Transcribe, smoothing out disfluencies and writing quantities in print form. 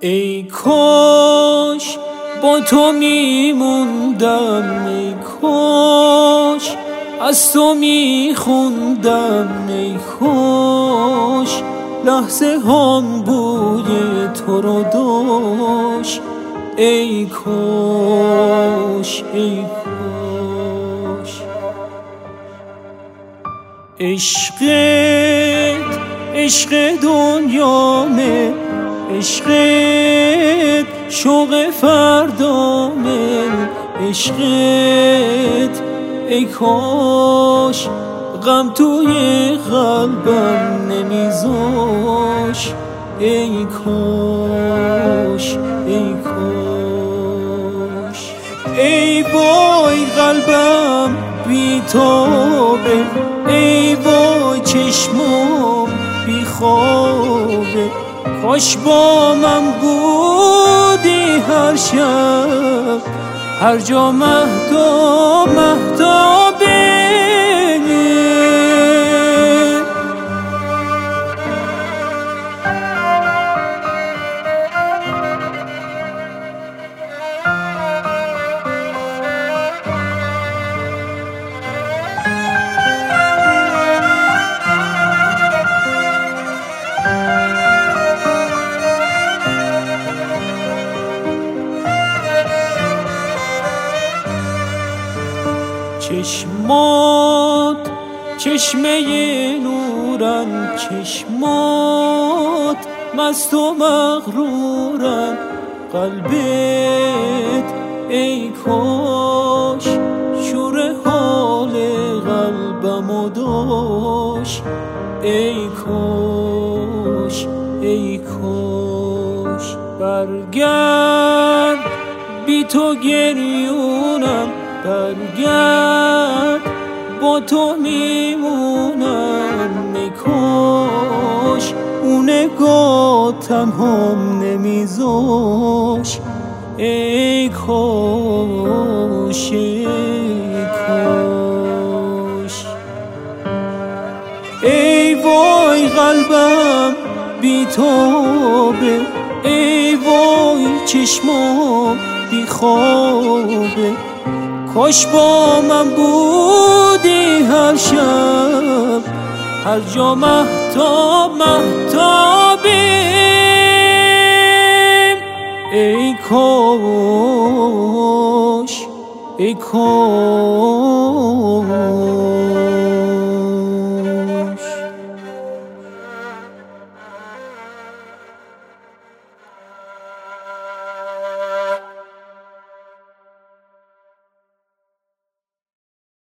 ای کاش با تو میموندم، ای کاش از تو میخوندم، ای کاش لحظه هم بوی تو رو داشت، ای کاش ای کاش. عشقت عشق دنیامه، عشقت شوق فردامه، عشقت ای کاش غم توی قلبم نمیذاش، ای کاش ای کاش. ای وای قلبم بی تابه، ای وای چشمام بی خوابه، کاش با من بودی هر شب هر جا مهتاب مهتابه. چشمات چشمه نورن، چشمات مست و مغرورن، قلبت ای کاش شور حال قلبمو داشت، ای کاش ای کاش. برگرد بی تو گریونم، برگرد با تو میمونم، ای کاش اون نگاه تنهام نمیذاش، ای کاش ای کاش. ای وای قلبم بی تابه، ای وای چشمام بی خوابه، کاش با من بودی هر شب هر جا مهتاب مهتابه، ای کاش ای کاش.